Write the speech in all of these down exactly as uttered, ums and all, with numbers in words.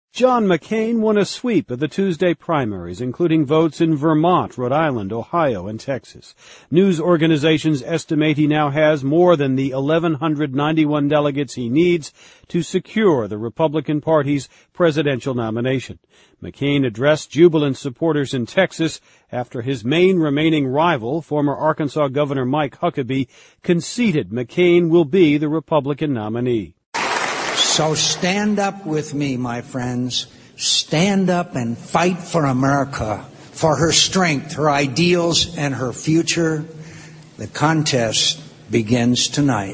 John McCain won a sweep of the Tuesday primaries, including votes in Vermont, Rhode Island, Ohio, and Texas. News organizations estimate he now has more than the eleven ninety-one delegates he needs to secure the Republican Party's presidential nomination. McCain addressed jubilant supporters in Texas after his main remaining rival, former Arkansas Governor Mike Huckabee, conceded McCain will be the Republican nominee. So stand up with me, my friends. Stand up and fight for America, for her strength, her ideals, and her future. The contest begins tonight.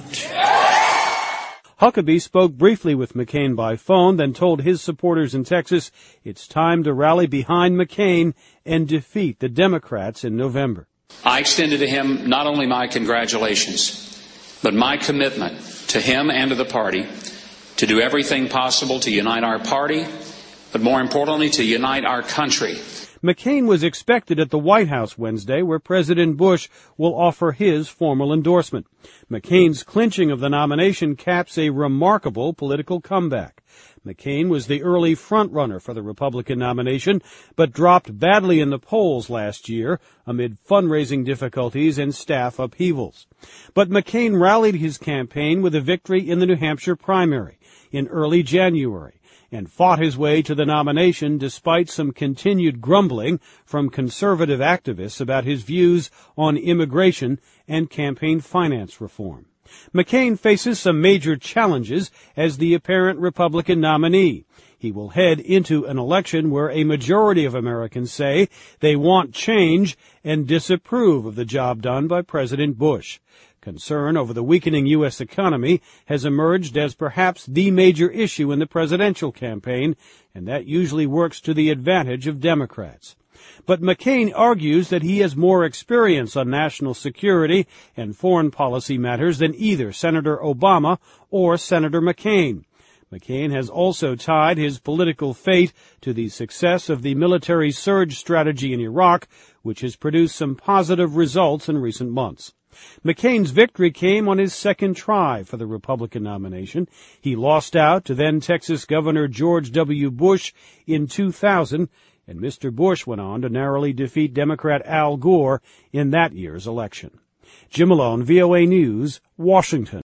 Huckabee spoke briefly with McCain by phone, then told his supporters in Texas it's time to rally behind McCain and defeat the Democrats in November. I extended to him not only my congratulations, but my commitment to him and to the party to do everything possible to unite our party, but more importantly, to unite our country. McCain was expected at the White House Wednesday, where President Bush will offer his formal endorsement. McCain's clinching of the nomination caps a remarkable political comeback. McCain was the early front-runner for the Republican nomination, but dropped badly in the polls last year amid fundraising difficulties and staff upheavals. But McCain rallied his campaign with a victory in the New Hampshire primary in early January and fought his way to the nomination despite some continued grumbling from conservative activists about his views on immigration and campaign finance reform. McCain faces some major challenges as the apparent Republican nominee. He will head into an election where a majority of Americans say they want change and disapprove of the job done by President Bush. Concern over the weakening U S economy has emerged as perhaps the major issue in the presidential campaign, and that usually works to the advantage of Democrats. But McCain argues that he has more experience on national security and foreign policy matters than either Senator Obama or Senator McCain. McCain has also tied his political fate to the success of the military surge strategy in Iraq, which has produced some positive results in recent months. McCain's victory came on his second try for the Republican nomination. He lost out to then Texas Governor George W. Bush in two thousand, and Mister Bush went on to narrowly defeat Democrat Al Gore in that year's election. Jim Malone, V O A News, Washington.